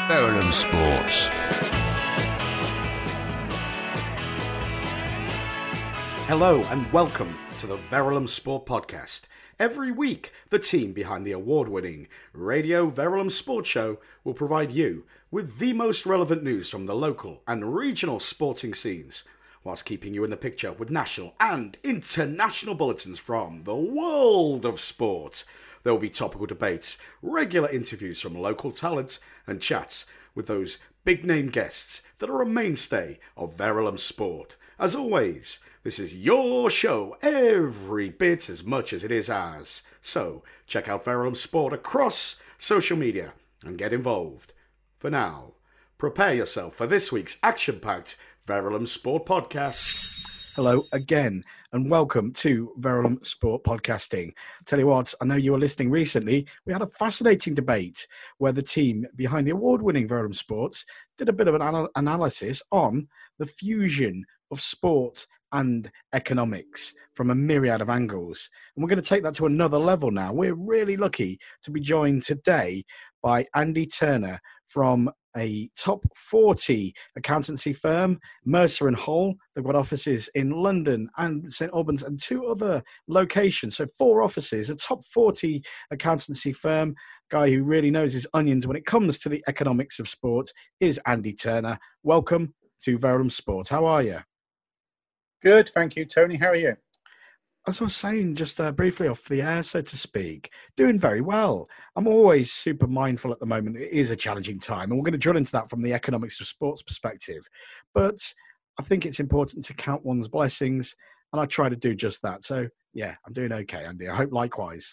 Verulam Sports. Hello and welcome to the Verulam Sport Podcast. Every week, the team behind the award-winning Radio Verulam Sports Show will provide you with the most relevant news from the local and regional sporting scenes, whilst keeping you in the picture with national and international bulletins from the world of sport. There will be topical debates, regular interviews from local talent, and chats with those big-name guests that are a mainstay of Verulam Sport. As always, this is your show every bit as much as it is ours. So, check out Verulam Sport across social media and get involved. For now, prepare yourself for this week's action-packed Verulam Sport Podcast. Hello again, and welcome to Verulam Sport Podcasting. Tell you what, I know you were listening recently. We had a fascinating debate where the team behind the award-winning Verulam Sports did a bit of an analysis on the fusion of sport and economics from a myriad of angles. And we're going to take that to another level now. We're really lucky to be joined today by Andy Turner from a top 40 accountancy firm, Mercer and Hall. They've got offices in London and St Albans and two other locations. So 4 offices, a top 40 accountancy firm. Guy who really knows his onions when it comes to the economics of sport is Andy Turner. Welcome to Verulam Sport. How are you? Good, thank you, Tony. How are you? As I was saying, just briefly off the air, so to speak, doing very well. I'm always super mindful at the moment. It is a challenging time, and we're going to drill into that from the economics of sports perspective. But I think it's important to count one's blessings, and I try to do just that. So, yeah, I'm doing okay, Andy. I hope likewise.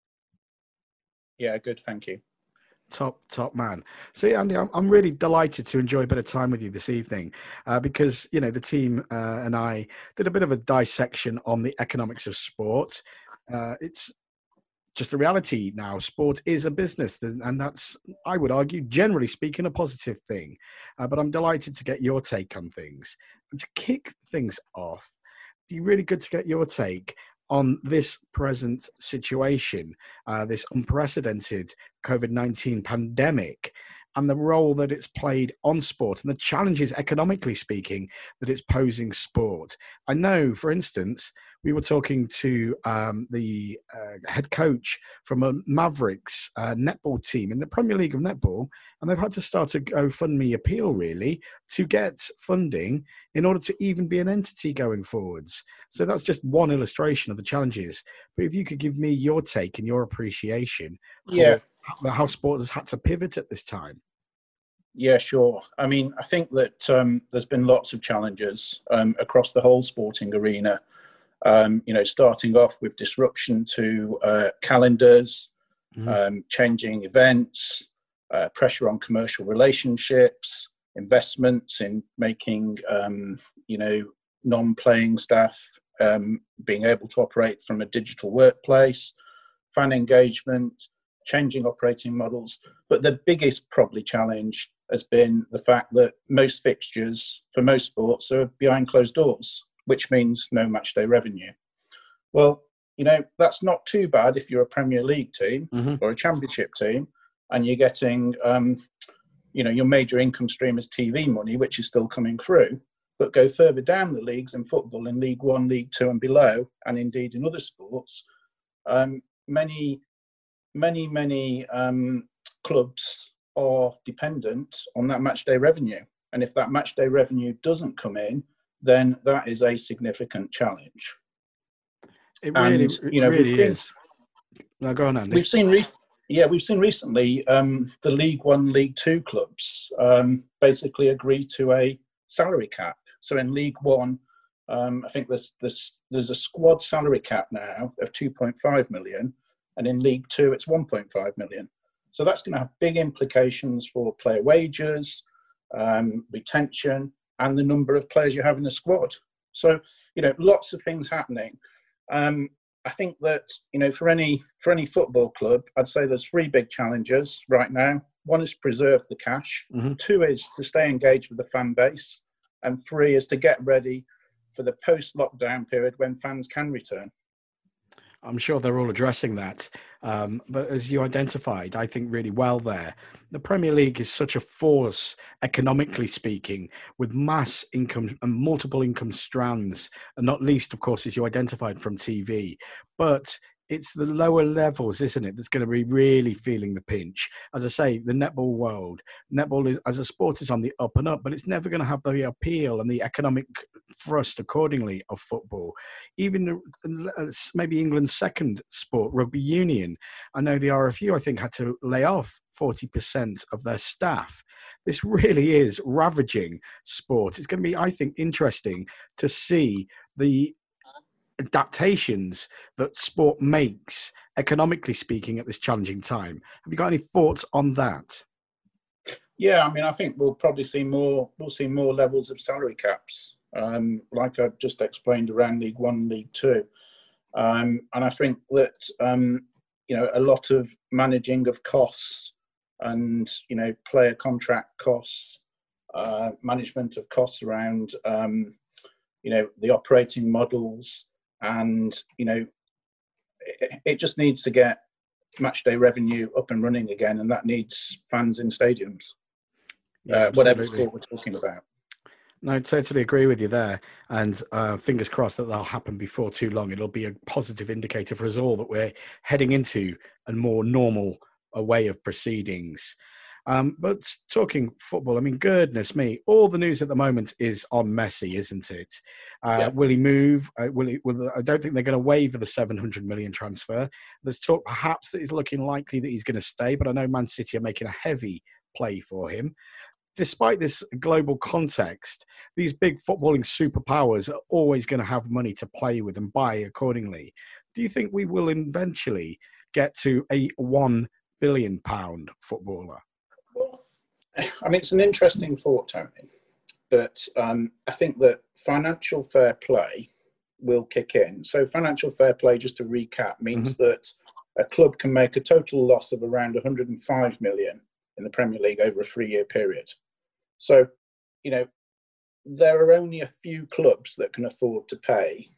Yeah, good, thank you. Top man. So, yeah, Andy, I'm really delighted to enjoy a bit of time with you this evening because, you know, the team and I did a bit of a dissection on the economics of sport. It's just the reality now. Sport is a business, and that's, I would argue, generally speaking, a positive thing. But I'm delighted to get your take on things. And to kick things off, it'd be really good to get your take on this present situation, this unprecedented COVID-19 pandemic, and the role that it's played on sport and the challenges, economically speaking, that it's posing sport. I know, for instance, we were talking to the head coach from a Mavericks netball team in the Premier League of Netball, and they've had to start a GoFundMe appeal, really, to get funding in order to even be an entity going forwards. So that's just one illustration of the challenges. But if you could give me your take and your appreciation for how sport has had to pivot at this time. Yeah, sure. I mean, I think that there's been lots of challenges across the whole sporting arena. Starting off with disruption to calendars, changing events, pressure on commercial relationships, investments in making, non-playing staff being able to operate from a digital workplace, fan engagement, changing operating models. But the biggest probably challenge has been the fact that most fixtures for most sports are behind closed doors, which means no match day revenue. Well, that's not too bad if you're a Premier League team or a Championship team and you're getting, your major income stream is TV money, which is still coming through. But go further down the leagues in football, in League One, League Two and below, and indeed in other sports, many clubs are dependent on that match day revenue. And if that match day revenue doesn't come in, then that is a significant challenge. It really is. Now go on, Andy. We've seen recently the League One, League Two clubs basically agree to a salary cap. So in League One, I think there's a squad salary cap now of 2.5 million, and in League Two it's 1.5 million. So that's going to have big implications for player wages, retention, and the number of players you have in the squad. So, lots of things happening. I think that, for any football club, I'd say there's 3 big challenges right now. 1 is preserve the cash. 2 is to stay engaged with the fan base. And 3 is to get ready for the post-lockdown period when fans can return. I'm sure they're all addressing that. But as you identified, I think really well there, the Premier League is such a force, economically speaking, with mass income and multiple income strands, and not least, of course, as you identified from TV. But it's the lower levels, isn't it, that's going to be really feeling the pinch. As I say, the netball world, netball is, as a sport is on the up and up, but it's never going to have the appeal and the economic thrust accordingly of football. Even maybe England's second sport, rugby union. I know the RFU, I think, had to lay off 40% of their staff. This really is ravaging sport. It's going to be, I think, interesting to see the adaptations that sport makes, economically speaking, at this challenging time. Have you got any thoughts on that? Yeah, I mean, I think we'll probably see more. We'll see more levels of salary caps, like I've just explained around League One, League Two, and I think that a lot of managing of costs and player contract costs, management of costs around the operating models. And, it just needs to get matchday revenue up and running again. And that needs fans in stadiums, whatever sport we're talking about. No, I totally agree with you there. And fingers crossed that'll happen before too long. It'll be a positive indicator for us all that we're heading into a more normal way of proceedings. But talking football, I mean, goodness me, all the news at the moment is on Messi, isn't it? Will he move? I don't think they're going to waiver the 700 million transfer. There's talk perhaps that it's looking likely that he's going to stay, but I know Man City are making a heavy play for him. Despite this global context, these big footballing superpowers are always going to have money to play with and buy accordingly. Do you think we will eventually get to a £1 billion footballer? I mean, it's an interesting thought, Tony, but I think that financial fair play will kick in. So financial fair play, just to recap, means that a club can make a total loss of around 105 million in the Premier League over a 3-year period. So, there are only a few clubs that can afford to pay,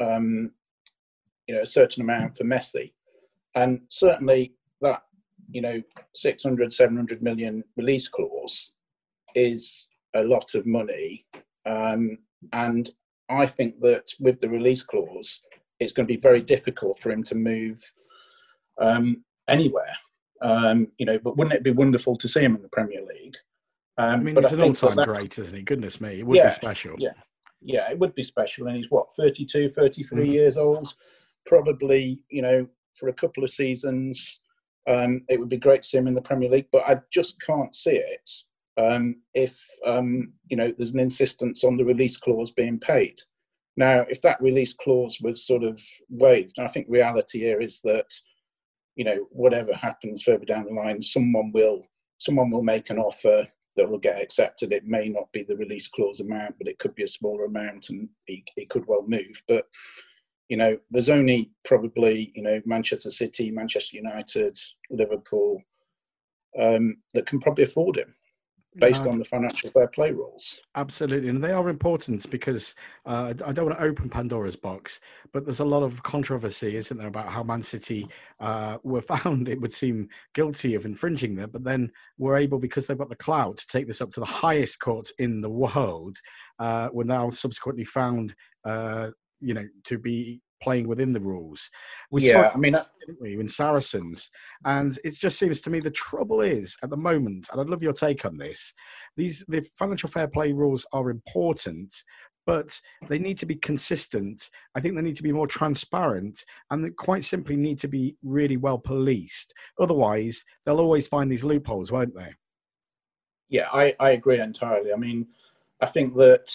a certain amount for Messi. And certainly that 600, 700 million release clause is a lot of money. And I think that with the release clause, it's going to be very difficult for him to move anywhere. But wouldn't it be wonderful to see him in the Premier League? I mean, he's an all-time great, isn't he? Goodness me, it would be special. Yeah, it would be special. And he's 32, 33 years old. Probably, for a couple of seasons, it would be great to see him in the Premier League, but I just can't see it if there's an insistence on the release clause being paid. Now, if that release clause was sort of waived, and I think reality here is that whatever happens further down the line, someone will make an offer that will get accepted. It may not be the release clause amount, but it could be a smaller amount, and he could well move. But there's only probably, Manchester City, Manchester United, Liverpool, that can probably afford him based on the financial fair play rules. Absolutely. And they are important because I don't want to open Pandora's box, but there's a lot of controversy, isn't there, about how Man City were found, it would seem, guilty of infringing there, but then were able, because they've got the clout, to take this up to the highest court in the world, were now subsequently found to be playing within the rules. We saw it, didn't we, in Saracens. And it just seems to me the trouble is, at the moment, and I'd love your take on this, the financial fair play rules are important, but they need to be consistent. I think they need to be more transparent, and they quite simply need to be really well policed. Otherwise, they'll always find these loopholes, won't they? Yeah, I agree entirely. I mean, I think that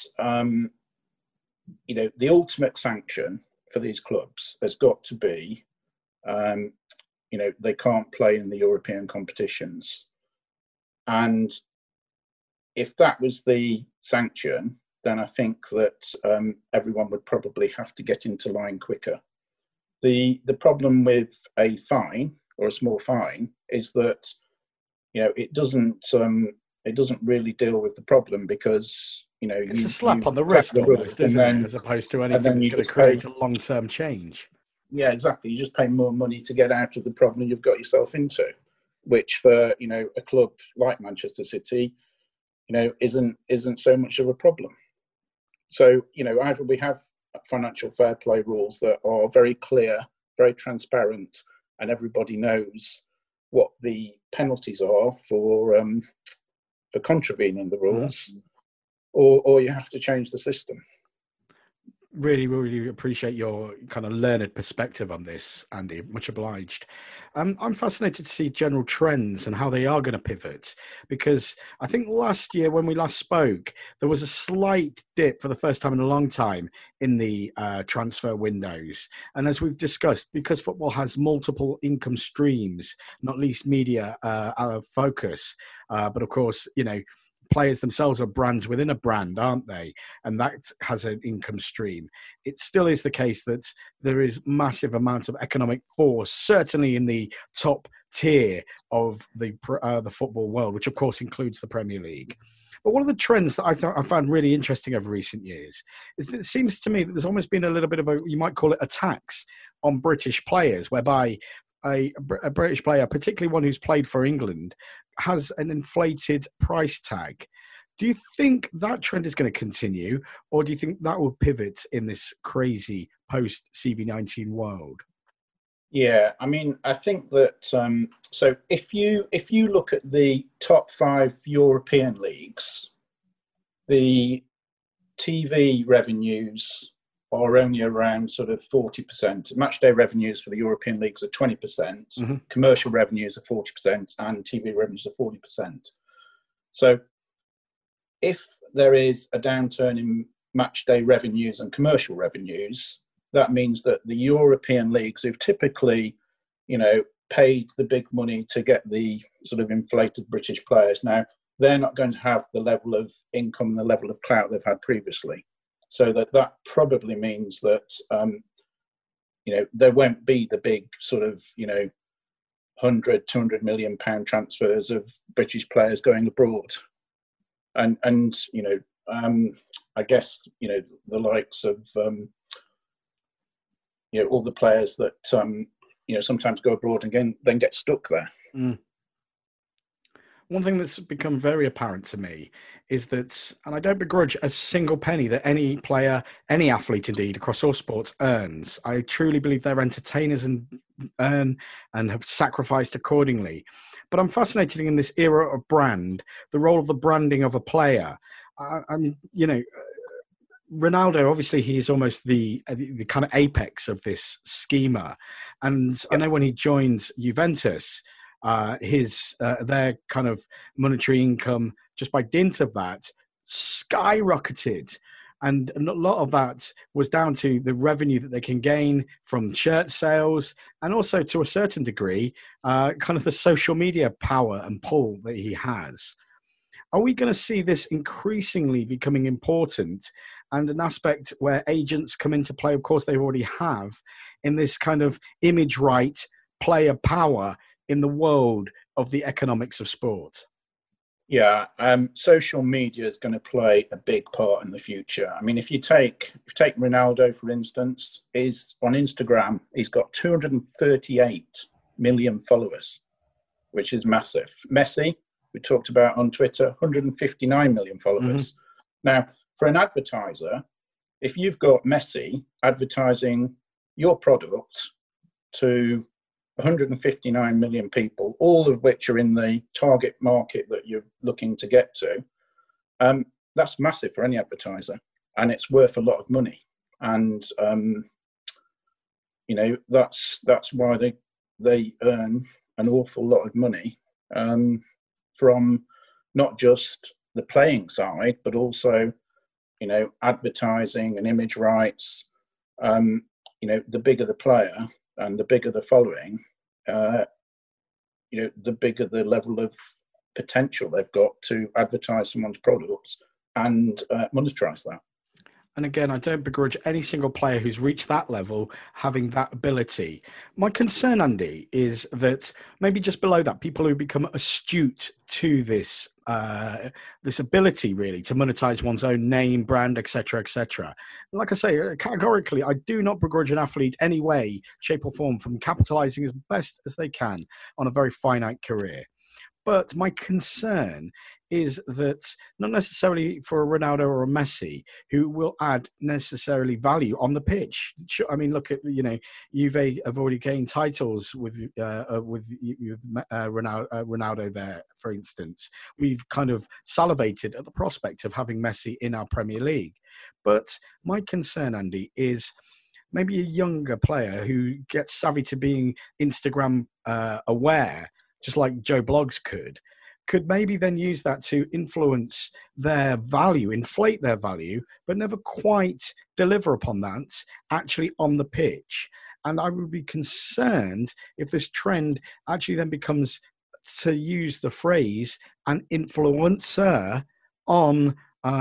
the ultimate sanction for these clubs has got to be, they can't play in the European competitions. And if that was the sanction, then I think that everyone would probably have to get into line quicker. The problem with a fine or a small fine is that, it doesn't really deal with the problem, because it's a slap on the wrist almost, isn't it? As opposed to anything that's going to create a long-term change. Yeah, exactly. You just pay more money to get out of the problem you've got yourself into, which for a club like Manchester City, isn't so much of a problem. So either we have financial fair play rules that are very clear, very transparent, and everybody knows what the penalties are for contravening the rules, or you have to change the system. Really, really appreciate your kind of learned perspective on this, Andy. Much obliged. I'm fascinated to see general trends and how they are going to pivot, because I think last year when we last spoke, there was a slight dip for the first time in a long time in the transfer windows. And as we've discussed, because football has multiple income streams, not least media focus, but of course, players themselves are brands within a brand, aren't they? And that has an income stream. It still is the case that there is massive amounts of economic force, certainly in the top tier of the football world, which of course includes the Premier League. But one of the trends that I found really interesting over recent years is that it seems to me that there's almost been a little bit of you might call it a tax on British players, whereby a British player, particularly one who's played for England, has an inflated price tag. Do you think that trend is going to continue, or do you think that will pivot in this crazy post-CV19 world? Yeah, I mean, I think that so if you look at the top 5 European leagues, the TV revenues are only around sort of 40%. Matchday revenues for the European leagues are 20%, commercial revenues are 40%, and TV revenues are 40%. So if there is a downturn in matchday revenues and commercial revenues, that means that the European leagues, who've typically, paid the big money to get the sort of inflated British players, now they're not going to have the level of income and the level of clout they've had previously. So that probably means that, there won't be the big sort of, 100, 200 million pound transfers of British players going abroad. And I guess, the likes of, all the players that, sometimes go abroad and then get stuck there. Mm. One thing that's become very apparent to me is that, and I don't begrudge a single penny that any player, any athlete indeed, across all sports earns. I truly believe they're entertainers and earn and have sacrificed accordingly. But I'm fascinated in this era of brand, the role of the branding of a player. Ronaldo, obviously, he is almost the kind of apex of this schema. And I know when he joined Juventus, their kind of monetary income, just by dint of that, skyrocketed. And a lot of that was down to the revenue that they can gain from shirt sales, and also to a certain degree, kind of the social media power and pull that he has. Are we going to see this increasingly becoming important and an aspect where agents come into play? Of course, they already have, in this kind of image right player power in the world of the economics of sport? Yeah, social media is going to play a big part in the future. I mean, if you take Ronaldo, for instance, is on Instagram, he's got 238 million followers, which is massive. Messi, we talked about on Twitter, 159 million followers. Now, for an advertiser, if you've got Messi advertising your product to 159 million people, all of which are in the target market that you're looking to get to, that's massive for any advertiser, and it's worth a lot of money. And that's why they earn an awful lot of money from not just the playing side, but also advertising and image rights. The bigger the player and the bigger the following, the bigger the level of potential they've got to advertise someone's products and monetize that. And again, I don't begrudge any single player who's reached that level having that ability. My concern, Andy, is that maybe just below that, people who become astute to this this ability really to monetize one's own name, brand, etc., etc. Like I say, categorically, I do not begrudge an athlete any way, shape, or form from capitalizing as best as they can on a very finite career. But my concern is that not necessarily for a Ronaldo or a Messi who will add necessarily value on the pitch. I mean, look at, Juve have already gained titles with Ronaldo there, for instance. We've kind of salivated at the prospect of having Messi in our Premier League. But my concern, Andy, is maybe a younger player who gets savvy to being Instagram aware, just like Joe Bloggs could maybe then use that to influence their value, inflate their value, but never quite deliver upon that actually on the pitch. And I would be concerned if this trend actually then becomes, to use the phrase, an influencer on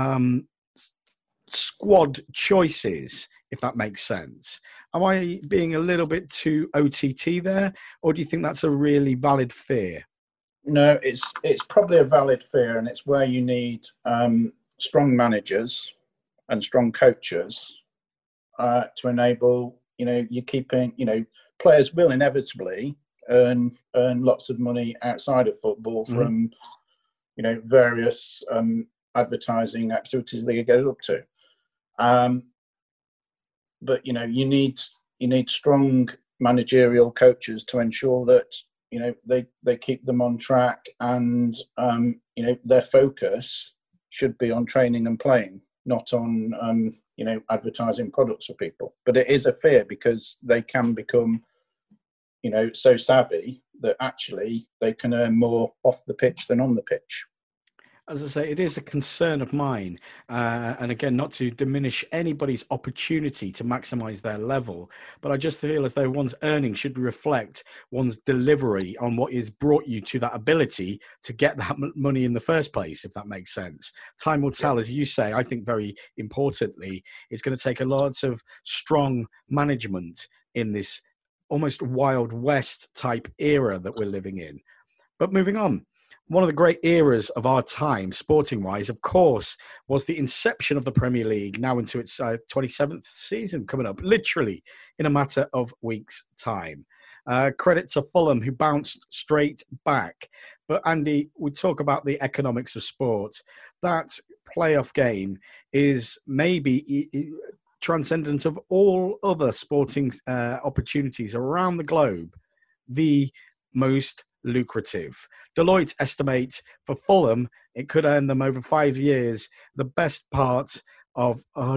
squad choices, if that makes sense. Am I being a little bit too OTT there, or do you think that's a really valid fear? No, it's probably a valid fear, and it's where you need strong managers and strong coaches to enable, you're keeping, players will inevitably earn lots of money outside of football from, various advertising activities they get up to. But you need strong managerial coaches to ensure that they keep them on track, and their focus should be on training and playing, not on advertising products for people. But it is a fear because they can become so savvy that actually they can earn more off the pitch than on the pitch. As I say, it is a concern of mine. And again, not to diminish anybody's opportunity to maximize their level, but I just feel as though one's earnings should reflect one's delivery on what has brought you to that ability to get that money in the first place, if that makes sense. Time will tell, as you say. I think very importantly, it's going to take a lot of strong management in this almost Wild West type era that we're living in. But moving on. One of the great eras of our time, sporting-wise, of course, was the inception of the Premier League, now into its 27th season coming up, literally in a matter of weeks' time. Credit to Fulham, who bounced straight back. But, Andy, we talk about the economics of sport. That playoff game is maybe transcendent of all other sporting opportunities around the globe, the most lucrative. Deloitte estimate for Fulham, it could earn them over 5 years the best part of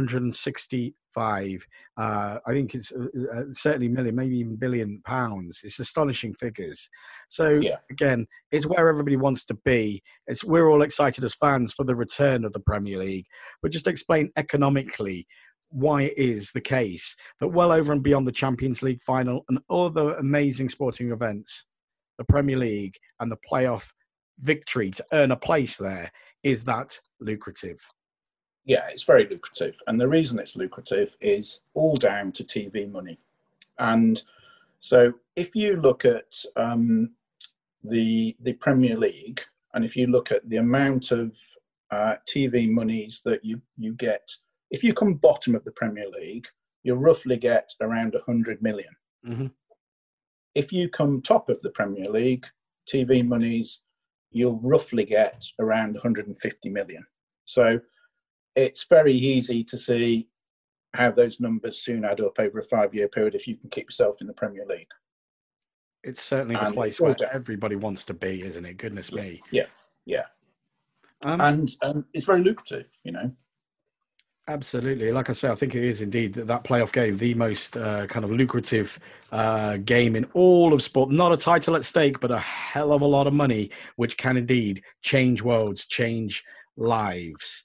165. I think it's certainly million, maybe even billion pounds. It's astonishing figures. So again, it's where everybody wants to be. We're all excited as fans for the return of the Premier League, but just explain economically why it is the case that well over and beyond the Champions League final and other amazing sporting events, the Premier League and the playoff victory to earn a place there is that lucrative. Yeah, it's very lucrative. And the reason it's lucrative is all down to TV money. And so if you look at the Premier League, and if you look at the amount of TV monies that you get, if you come bottom of the Premier League, you'll roughly get around 100 million. Mm-hmm. If you come top of the Premier League, TV monies, you'll roughly get around 150 million. So it's very easy to see how those numbers soon add up over a 5-year period if you can keep yourself in the Premier League. It's certainly the place where everybody wants to be, isn't it? Goodness me. Yeah. And it's very lucrative, Absolutely. Like I say, I think it is indeed that playoff game, the most kind of lucrative game in all of sport. Not a title at stake, but a hell of a lot of money, which can indeed change worlds, change lives.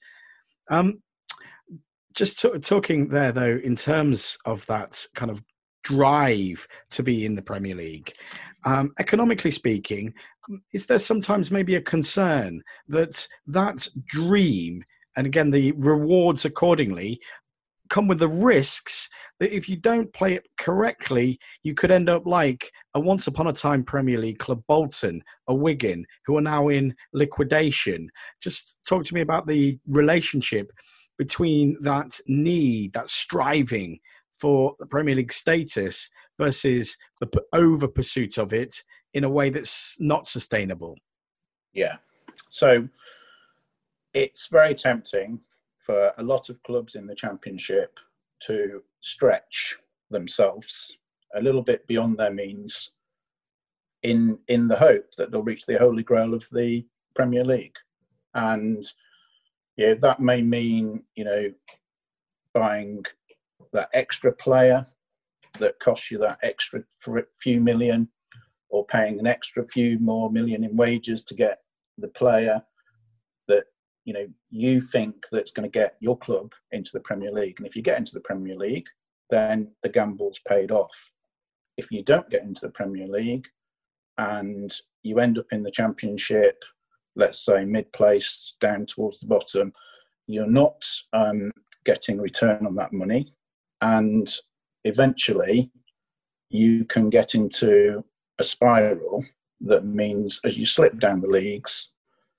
Just talking there, though, in terms of that kind of drive to be in the Premier League, economically speaking, is there sometimes maybe a concern that dream, and again, the rewards accordingly, come with the risks that if you don't play it correctly, you could end up like a once upon a time Premier League club, Bolton, a Wigan, who are now in liquidation. Just talk to me about the relationship between that need, that striving for the Premier League status versus the over pursuit of it in a way that's not sustainable. Yeah. So it's very tempting for a lot of clubs in the Championship to stretch themselves a little bit beyond their means in the hope that they'll reach the holy grail of the Premier League. And yeah, that may mean, buying that extra player that costs you that extra few million, or paying an extra few more million in wages to get the player that you think that's going to get your club into the Premier League. And if you get into the Premier League, then the gamble's paid off. If you don't get into the Premier League and you end up in the Championship, let's say mid-place down towards the bottom, you're not getting return on that money. And eventually you can get into a spiral that means as you slip down the leagues,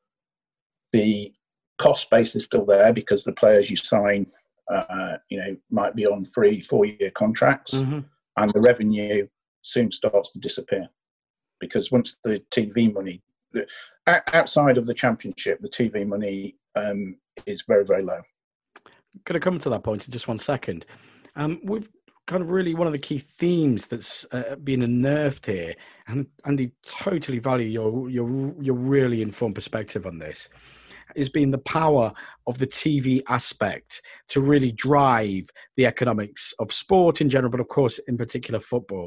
the cost base is still there because the players you sign, might be on 3-4 year contracts, and the revenue soon starts to disappear because once the TV money, outside of the Championship, the TV money is very, very low. Going to come to that point in just 1 second. We've kind of really one of the key themes that's been unnerved here, and Andy, totally value your really informed perspective on this, has been the power of the TV aspect to really drive the economics of sport in general, but of course, in particular, football.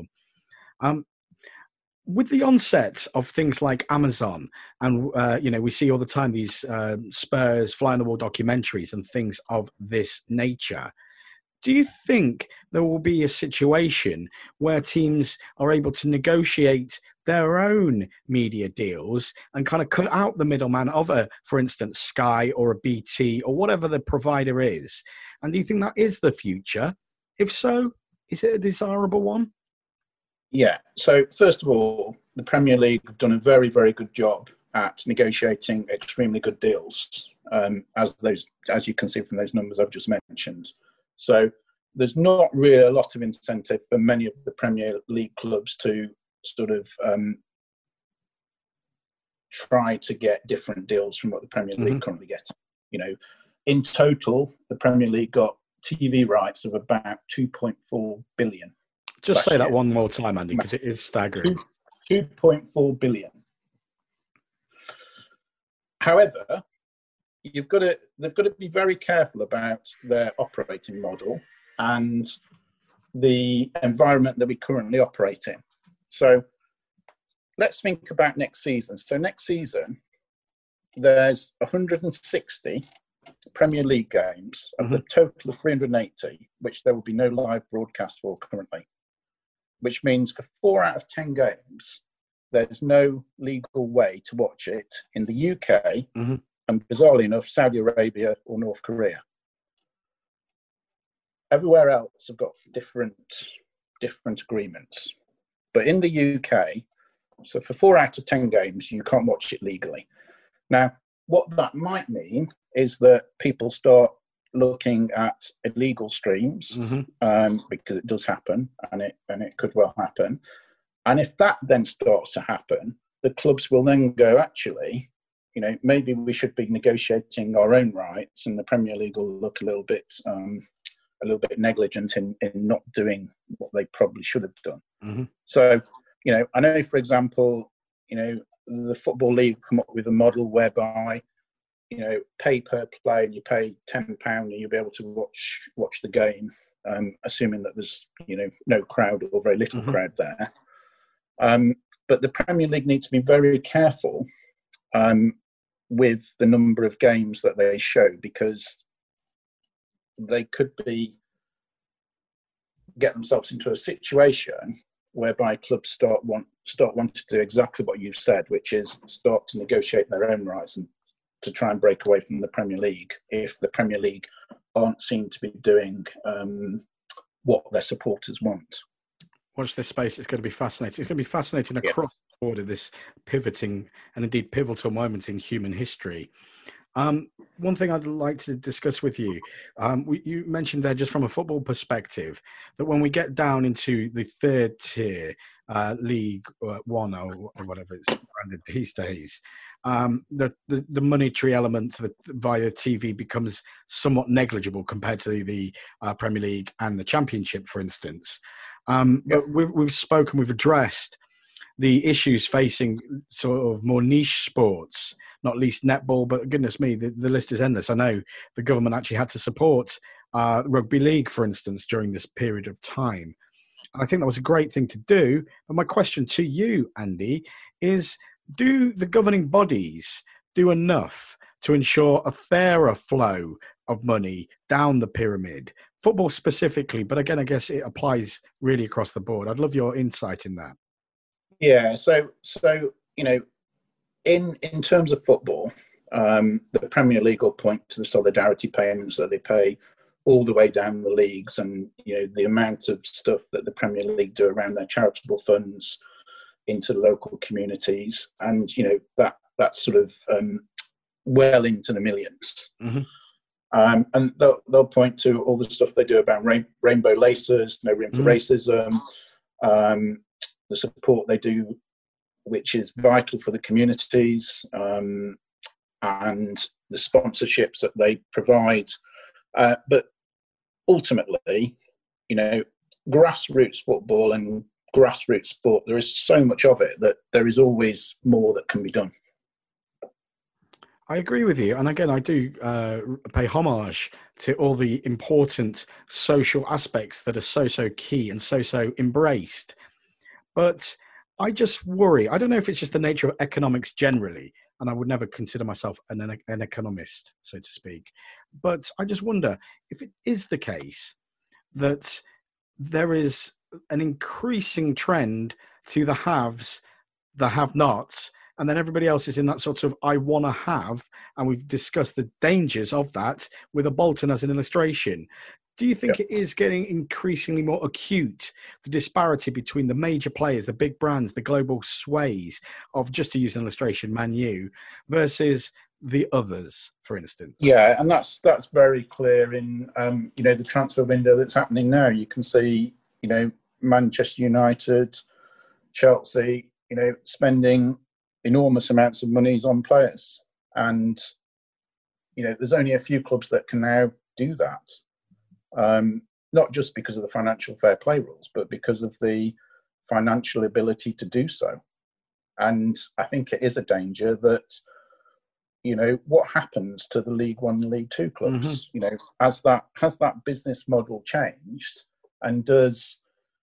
With the onset of things like Amazon, and we see all the time these Spurs fly on the wall documentaries and things of this nature. Do you think there will be a situation where teams are able to negotiate their own media deals and kind of cut out the middleman of for instance, Sky or a BT or whatever the provider is? And do you think that is the future? If so, is it a desirable one? Yeah. So first of all, the Premier League have done a very, very good job at negotiating extremely good deals, as you can see from those numbers I've just mentioned. So there's not really a lot of incentive for many of the Premier League clubs to sort of try to get different deals from what the Premier League currently gets. In total, the Premier League got TV rights of about 2.4 billion. Just say that one more time, Andy, because it is staggering. 2.4 billion. However, they've got to be very careful about their operating model and the environment that we currently operate in. So let's think about next season. So next season, there's 160 Premier League games of the total of 380, which there will be no live broadcast for currently, which means for 4 out of 10 games, there's no legal way to watch it in the UK and, bizarrely enough, Saudi Arabia or North Korea. Everywhere else have got different agreements. But in the UK, so for 4 out of 10 games, you can't watch it legally. Now, what that might mean is that people start looking at illegal streams, because it does happen, and it could well happen. And if that then starts to happen, the clubs will then go, actually, maybe we should be negotiating our own rights, and the Premier League will look a little bit negligent in not doing what they probably should have done. So, I know, for example, the Football League come up with a model whereby, pay per play, and you pay £10 and you'll be able to watch the game, assuming that there's, no crowd or very little crowd there. But the Premier League need to be very careful with the number of games that they show, because they could get themselves into a situation whereby clubs start wanting to do exactly what you've said, which is start to negotiate their own rights and to try and break away from the Premier League if the Premier League aren't seen to be doing what their supporters want. Watch this space. It's going to be fascinating. It's going to be fascinating Yeah. across the board of this pivoting and indeed pivotal moment in human history. One thing I'd like to discuss with you, you mentioned there just from a football perspective, that when we get down into the third tier, League One or whatever it's branded these days, the monetary element via TV becomes somewhat negligible compared to the Premier League and the Championship, for instance. But we've spoken, we've addressed the issues facing sort of more niche sports, not least netball, but goodness me, the list is endless. I know the government actually had to support rugby league, for instance, during this period of time. And I think that was a great thing to do. But my question to you, Andy, is do the governing bodies do enough to ensure a fairer flow of money down the pyramid? Football specifically, but again, I guess it applies really across the board. I'd love your insight in that. Yeah, so in terms of football, the Premier League will point to the solidarity payments that they pay all the way down the leagues, and the amount of stuff that the Premier League do around their charitable funds into local communities, and that's sort of well into the millions. Mm-hmm. And they'll point to all the stuff they do about rainbow laces, no room for racism. The support they do, which is vital for the communities, and the sponsorships that they provide. But ultimately, grassroots football and grassroots sport, there is so much of it that there is always more that can be done. I agree with you. And again, I do pay homage to all the important social aspects that are so key and so embraced. But I just worry. I don't know if it's just the nature of economics generally, and I would never consider myself an economist, so to speak. But I just wonder if it is the case that there is an increasing trend to the haves, the have-nots, and then everybody else is in that sort of I want to have, and we've discussed the dangers of that with a Bolton as an illustration. Do you think it is getting increasingly more acute, the disparity between the major players, the big brands, the global sways of, just to use an illustration, Man U, versus the others, for instance? Yeah, and that's very clear in the transfer window that's happening now. You can see Manchester United, Chelsea, spending enormous amounts of monies on players, and there's only a few clubs that can now do that. Not just because of the financial fair play rules, but because of the financial ability to do so. And I think it is a danger that, what happens to the League One and League Two clubs? Mm-hmm. Has that business model changed? And does,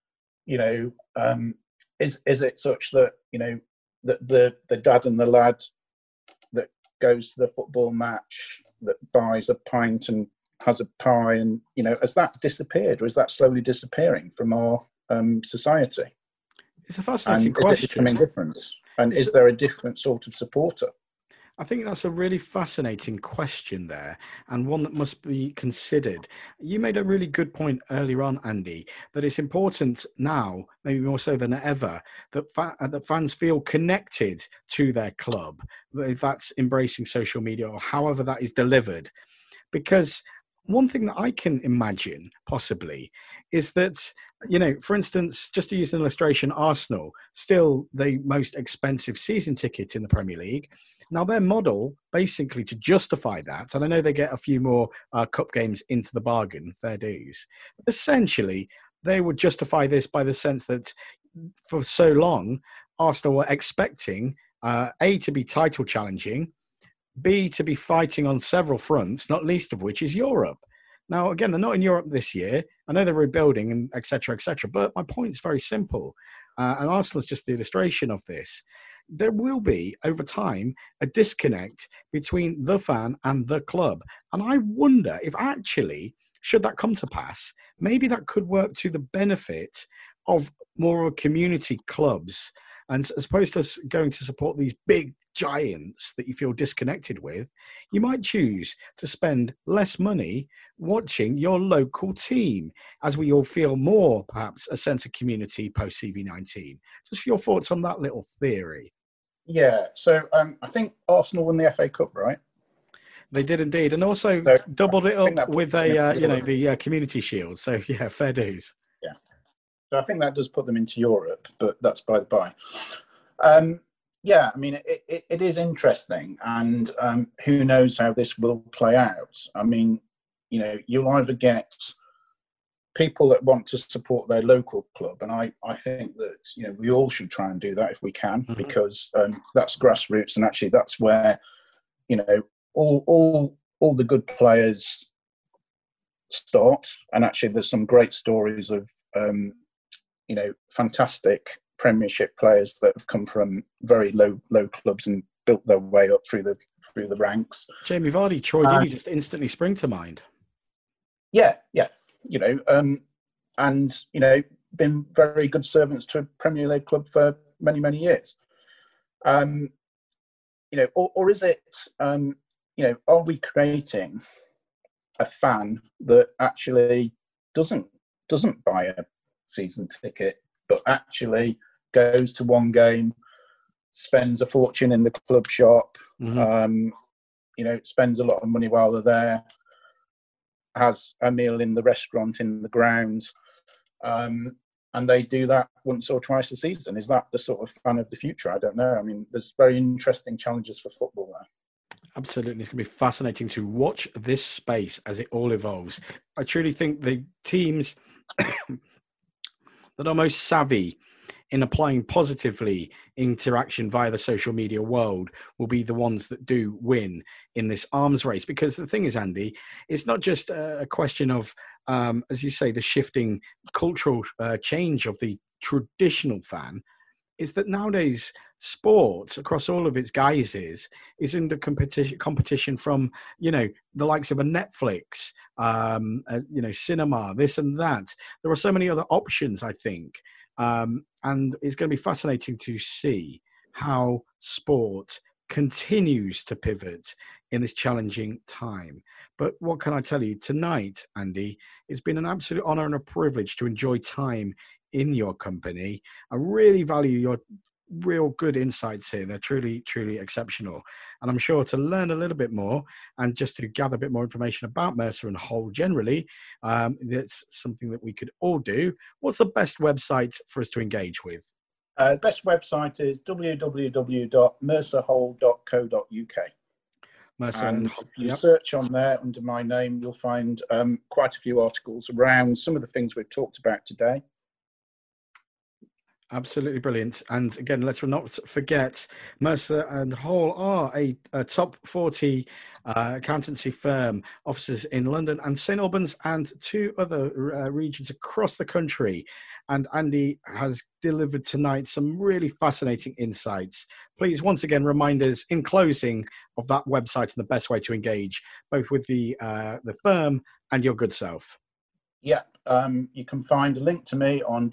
is it such that, that the dad and the lad that goes to the football match, that buys a pint and has a pie, and has that disappeared, or is that slowly disappearing from our society? It's a fascinating question. Is it becoming different? And is there a different sort of supporter? I think that's a really fascinating question there, and one that must be considered. You made a really good point earlier on, Andy, that it's important now, maybe more so than ever, that fans feel connected to their club, if that's embracing social media or however that is delivered. Because one thing that I can imagine possibly is that, for instance, just to use an illustration, Arsenal, still the most expensive season ticket in the Premier League. Now, their model, basically to justify that, and I know they get a few more cup games into the bargain, fair dues, essentially, they would justify this by the sense that for so long, Arsenal were expecting, A, to be title challenging, B, to be fighting on several fronts, not least of which is Europe. Now, again, they're not in Europe this year. I know they're rebuilding and et cetera, but my point is very simple. And Arsenal is just the illustration of this. There will be, over time, a disconnect between the fan and the club. And I wonder if actually, should that come to pass, maybe that could work to the benefit of more community clubs, and as opposed to going to support these big giants that you feel disconnected with, you might choose to spend less money watching your local team, as we all feel more, perhaps, a sense of community post CV19. Just your thoughts on that little theory. Yeah, so I think Arsenal won the FA Cup, right? They did indeed, and also So doubled it up that with puts them a, into Europe. the Community Shield. So yeah, fair dues. Yeah, so I think that does put them into Europe, but that's by the by. Yeah, I mean, it is interesting, and who knows how this will play out. I mean, you know, you'll either get people that want to support their local club, and I think that, you know, we all should try and do that if we can, because that's grassroots, and actually that's where, you know, all the good players start. And actually there's some great stories of you know, fantastic Premiership players that have come from very low clubs and built their way up through the ranks. Jamie Vardy, Troy Deeney just instantly spring to mind. Yeah, you know, and you know, been very good servants to a Premier League club for many years. You know, or is it, you know, are we creating a fan that actually doesn't buy a season ticket, but actually goes to one game, spends a fortune in the club shop, you know, spends a lot of money while they're there, has a meal in the restaurant in the ground, and they do that once or twice a season? Is that the sort of fan of the future? I don't know. I mean, there's very interesting challenges for football there. Absolutely. It's going to be fascinating to watch this space as it all evolves. I truly think the teams that are most savvy in applying positively interaction via the social media world will be the ones that do win in this arms race. Because the thing is, Andy, it's not just a question of, as you say, the shifting cultural change of the traditional fan. Is that nowadays sport across all of its guises is under competition from, you know, the likes of a Netflix, you know, cinema, this and that. There are so many other options, I think. And it's going to be fascinating to see how sport continues to pivot in this challenging time. But what can I tell you? Tonight, Andy, it's been an absolute honor and a privilege to enjoy time in your company. I really value your real good insights here. They're truly exceptional. And I'm sure to learn a little bit more and just to gather a bit more information about Mercer and Hull generally, that's something that we could all do. What's the best website for us to engage with? The best website is www.mercerhull.co.uk. And if you search on there under my name, you'll find quite a few articles around some of the things we've talked about today. Absolutely brilliant. And again, let's not forget, Mercer and Hull are a top 40 accountancy firm, offices in London and St Albans and 2 other regions across the country. And Andy has delivered tonight some really fascinating insights. Please, once again, remind us in closing of that website and the best way to engage, both with the firm and your good self. Yeah, you can find a link to me on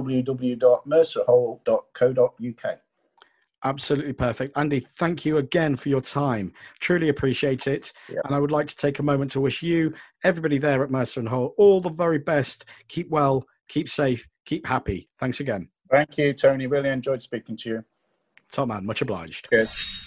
www.mercerhull.co.uk. Absolutely perfect. Andy, thank you again for your time. Truly appreciate it. Yep. And I would like to take a moment to wish you, everybody there at Mercer and Hull, all the very best. Keep well, keep safe, keep happy. Thanks again. Thank you, Tony. Really enjoyed speaking to you. Top man, much obliged. Cheers.